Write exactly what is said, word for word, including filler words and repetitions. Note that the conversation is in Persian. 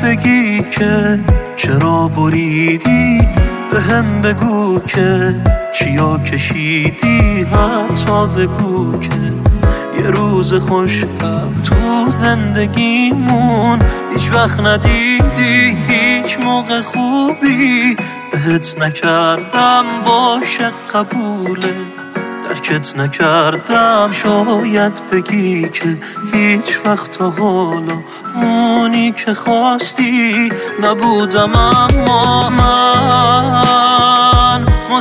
بگی که چرا بریدی، به هم بگو که چیا کشیدی، حتی بگو که یه روز خوشم تو زندگیمون هیچ وقت ندیدی، هیچ موقع خوبی بهت نکردم باشه قبوله، درکت نکردم شاید بگی که هیچ وقت تا حالا اونی که خواستی نبودم، اما من